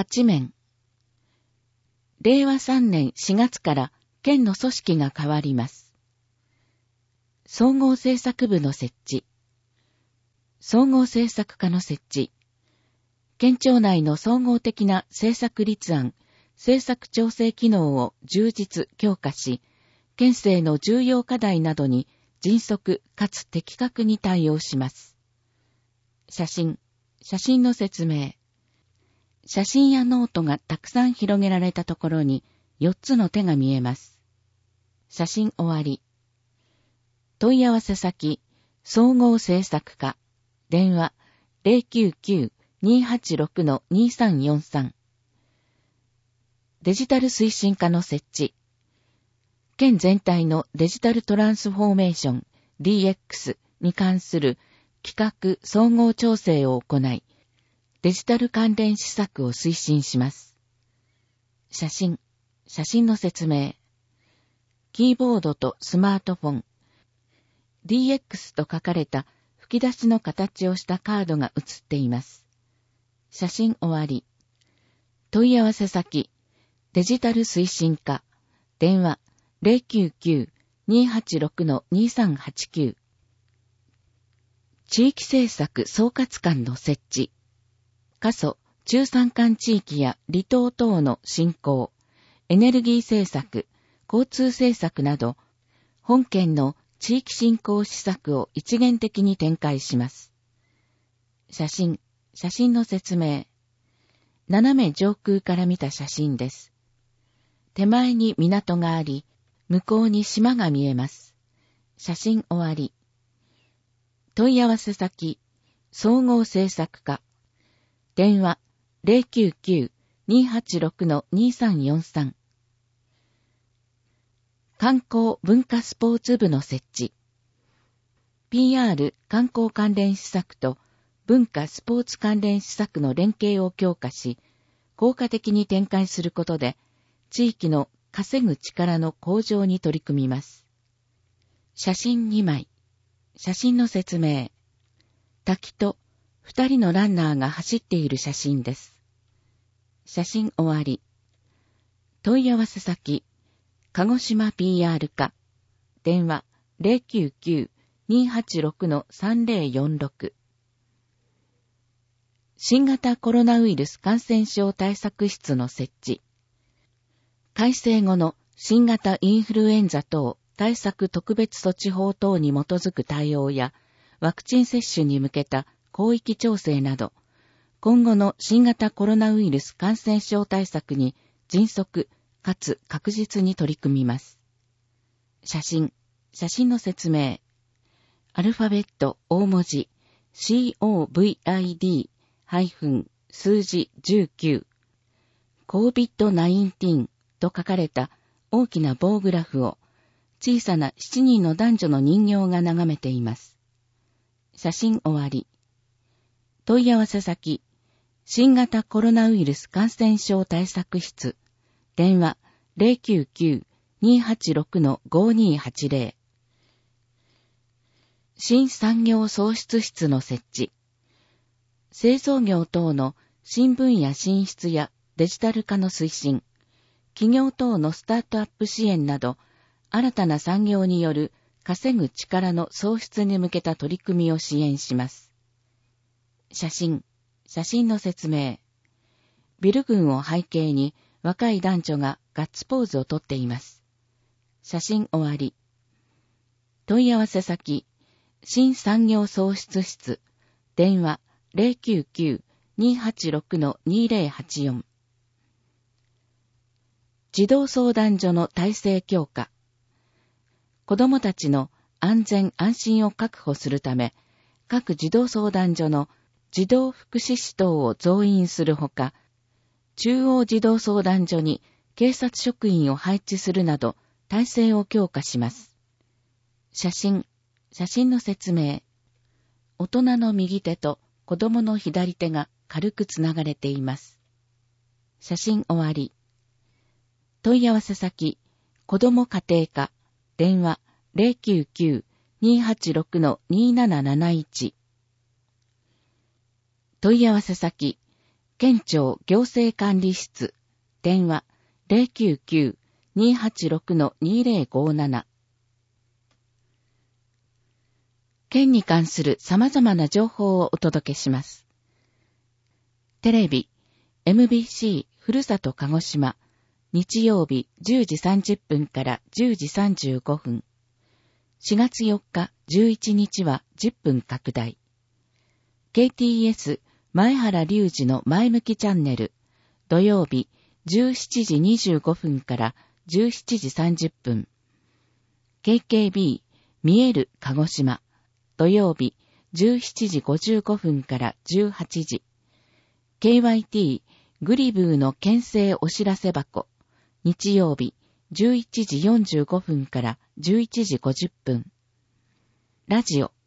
8面。令和3年4月から県の組織が変わります。総合政策部の設置。総合政策課の設置。県庁内の総合的な政策立案、政策調整機能を充実強化し、県政の重要課題などに迅速かつ的確に対応します。写真の説明。写真やノートがたくさん広げられたところに4つの手が見えます。写真終わり。問い合わせ先、総合政策課、電話 099-286-2343。デジタル推進課の設置。県全体のデジタルトランスフォーメーション DX に関する企画総合調整を行い、デジタル関連施策を推進します。写真の説明。キーボードとスマートフォン。DX と書かれた吹き出しの形をしたカードが写っています。写真終わり。問い合わせ先、デジタル推進課、電話 099-286-2389。地域政策総括官の設置。過疎、中山間地域や離島等の振興、エネルギー政策、交通政策など、本県の地域振興施策を一元的に展開します。写真の説明。斜め上空から見た写真です。手前に港があり、向こうに島が見えます。写真終わり。問い合わせ先、総合政策課。電話 099-286-2343。観光文化スポーツ部の設置。PR 観光関連施策と文化スポーツ関連施策の連携を強化し、効果的に展開することで、地域の稼ぐ力の向上に取り組みます。写真2枚。写真の説明。滝と2人のランナーが走っている写真です。写真終わり。問い合わせ先、鹿児島 PR 課、電話 099-286-3046。新型コロナウイルス感染症対策室の設置。改正後の新型インフルエンザ等対策特別措置法等に基づく対応や、ワクチン接種に向けた広域調整など、今後の新型コロナウイルス感染症対策に迅速かつ確実に取り組みます。写真の説明。アルファベット大文字 COVID- 数字19 COVID-19 と書かれた大きな棒グラフを小さな7人の男女の人形が眺めています。写真終わり。問い合わせ先、新型コロナウイルス感染症対策室、電話 099-286-5280。新産業創出室の設置。製造業等の新分野進出やデジタル化の推進、企業等のスタートアップ支援など、新たな産業による稼ぐ力の創出に向けた取り組みを支援します。写真の説明。ビル群を背景に若い男女がガッツポーズをとっています。写真終わり。問い合わせ先、新産業創出室、電話 099-286-2084。児童相談所の体制強化。子どもたちの安全安心を確保するため、各児童相談所の児童福祉司等を増員するほか、中央児童相談所に警察職員を配置するなど、体制を強化します。写真の説明。大人の右手と子供の左手が軽くつながれています。写真終わり。問い合わせ先、子ども家庭課、電話 099-286-2771。問い合わせ先、 県庁行政管理室、電話 099-286-2057。県に関する様々な情報をお届けします。テレビ、MBC ふるさと鹿児島、日曜日10時30分から10時35分。4月4日、11日は10分拡大。KTS 前原隆二の前向きチャンネル、土曜日17時25分から17時30分。KKB 見える鹿児島、土曜日17時55分から18時。KYT グリブーの県政お知らせ箱、日曜日11時45分から11時50分。ラジオ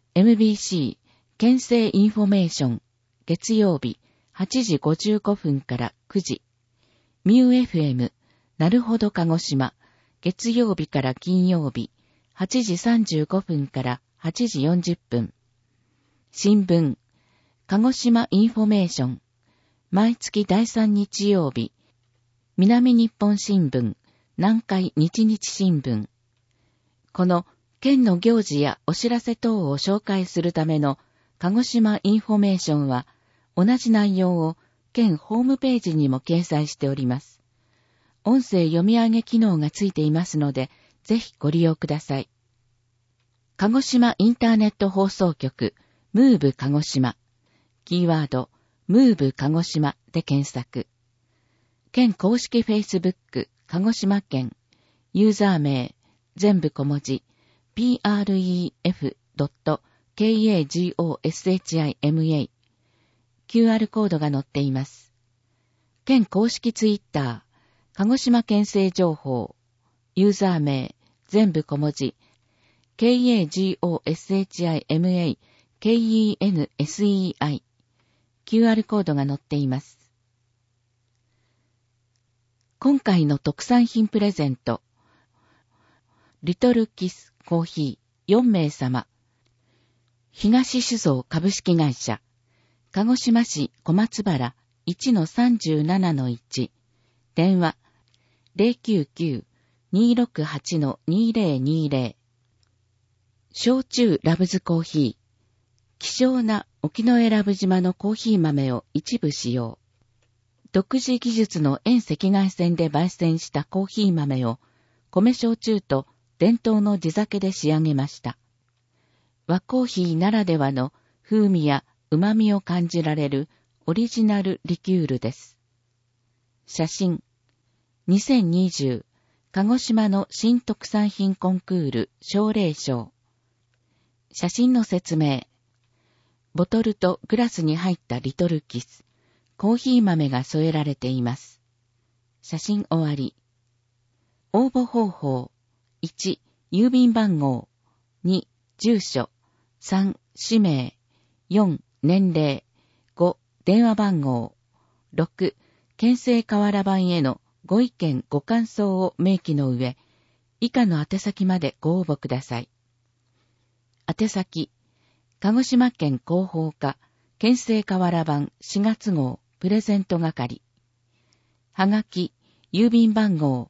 MBC 県政インフォメーション、月曜日8時55分から9時。ミュー FM なるほど鹿児島、月曜日から金曜日8時35分から8時40分。新聞鹿児島インフォメーション、毎月第3日曜日、南日本新聞、南海日日新聞。この県の行事やお知らせ等を紹介するための鹿児島インフォメーションは、同じ内容を県ホームページにも掲載しております。音声読み上げ機能がついていますので、ぜひご利用ください。鹿児島インターネット放送局、ムーブ鹿児島。キーワード、ムーブ鹿児島で検索。県公式フェイスブック、鹿児島県。ユーザー名、全部小文字、pref.kagoshima。QR コードが載っています。県公式ツイッター、鹿児島県政情報。ユーザー名、全部小文字、kagoshima.kensei。QR コードが載っています。今回の特産品プレゼント。リトルキスコーヒー4名様。東酒造株式会社。鹿児島市小松原 1-37-1。電話 099-268-2020。焼酎ラブズコーヒー。希少な沖永良部島のコーヒー豆を一部使用。独自技術の遠赤外線で焙煎したコーヒー豆を米焼酎と伝統の地酒で仕上げました。和コーヒーならではの風味や旨味を感じられるオリジナルリキュールです。写真。2020鹿児島の新特産品コンクール奨励賞。写真の説明。ボトルとグラスに入ったリトルキス。コーヒー豆が添えられています。写真終わり。応募方法。1、郵便番号。2、住所。3、氏名。4、年齢。5、電話番号。6、県政河原版へのご意見ご感想を明記の上、以下の宛先までご応募ください。宛先。鹿児島県広報課、県政河原版4月号プレゼント係。はがき、郵便番号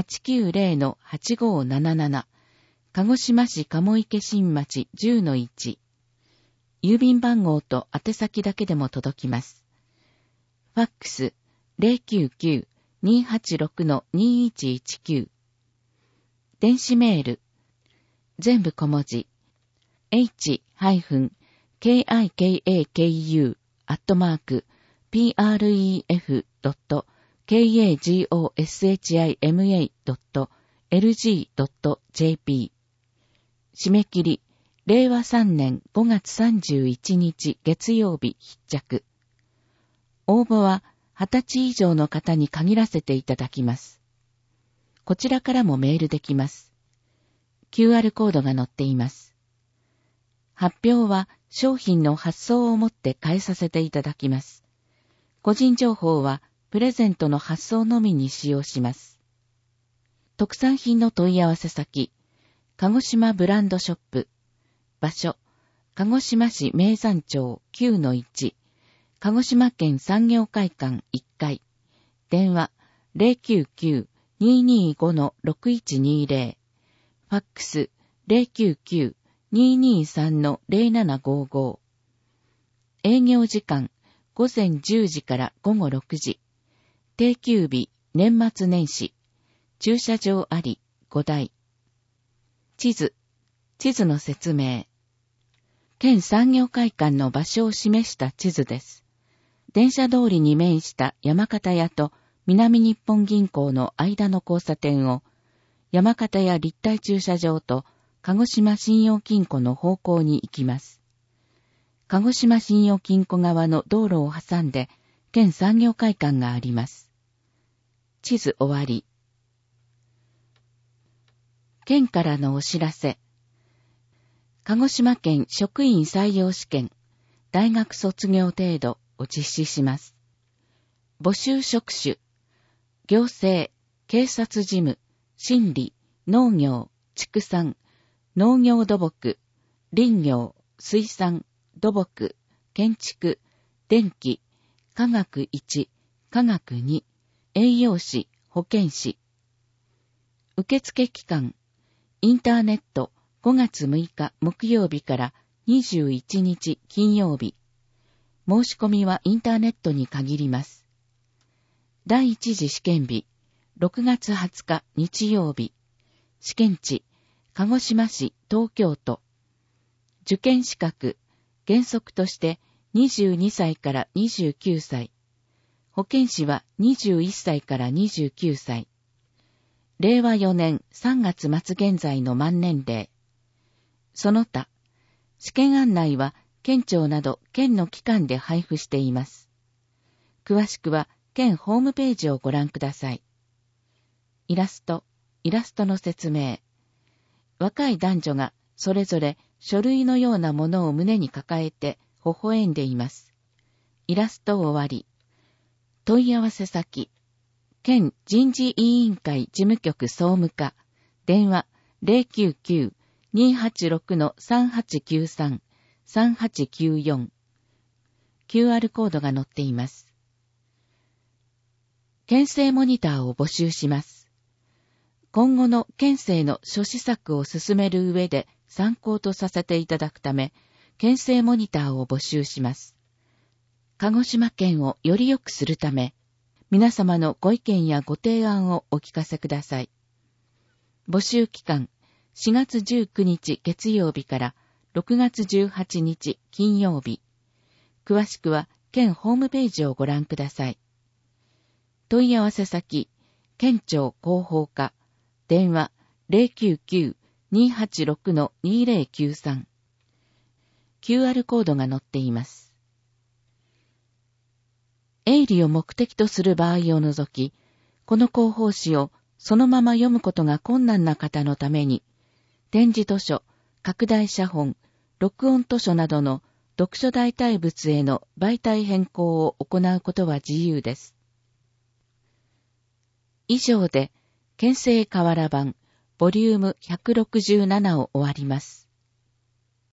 890-8577、鹿児島市鴨池新町 10-1。郵便番号と宛先だけでも届きます。ファックス 099-286-2119。電子メール。全部小文字。h-kaku@pref.pref.kagoshima.lg.jp。 締め切り、令和3年5月31日月曜日必着。応募は20歳以上の方に限らせていただきます。こちらからもメールできます。QR コードが載っています。発表は商品の発送をもって返させていただきます。個人情報はプレゼントの発送のみに使用します。特産品の問い合わせ先、鹿児島ブランドショップ。場所、鹿児島市名山町 9-1、 鹿児島県産業会館1階。電話 099-225-6120。ファックス 099-223-0755。営業時間午前10時から午後6時。定休日年末年始。駐車場あり5台。地図の説明。県産業会館の場所を示した地図です。電車通りに面した山形屋と南日本銀行の間の交差点を、山形屋立体駐車場と鹿児島信用金庫の方向に行きます。鹿児島信用金庫側の道路を挟んで、県産業会館があります。地図終わり。県からのお知らせ。鹿児島県職員採用試験、大学卒業程度を実施します。募集職種、行政、警察事務、心理、農業、畜産、農業土木、林業、水産、土木、建築、電気、科学1、科学2、栄養士、保健師。受付期間、インターネット5月6日木曜日から21日金曜日。申し込みはインターネットに限ります。第一次試験日、6月20日日曜日。試験地、鹿児島市、東京都。受験資格、原則として22歳から29歳。保健師は21歳から29歳。令和4年3月末現在の満年齢。その他、試験案内は県庁など県の機関で配布しています。詳しくは県ホームページをご覧ください。イラストの説明。若い男女がそれぞれ書類のようなものを胸に抱えて微笑んでいます。イラスト終わり。問い合わせ先。県人事委員会事務局総務課。電話 099-286-3893 3894。QR コードが載っています。県政モニターを募集します。今後の県政の諸施策を進める上で参考とさせていただくため、県政モニターを募集します。鹿児島県をより良くするため、皆様のご意見やご提案をお聞かせください。募集期間、4月19日月曜日から6月18日金曜日。詳しくは県ホームページをご覧ください。問い合わせ先、県庁広報課。電話 099-286-2093。QR コードが載っています。営利を目的とする場合を除き、この広報誌をそのまま読むことが困難な方のために、点字図書、拡大写本、録音図書などの読書代替物への媒体変更を行うことは自由です。以上で、県政瓦版ボリューム167を終わります。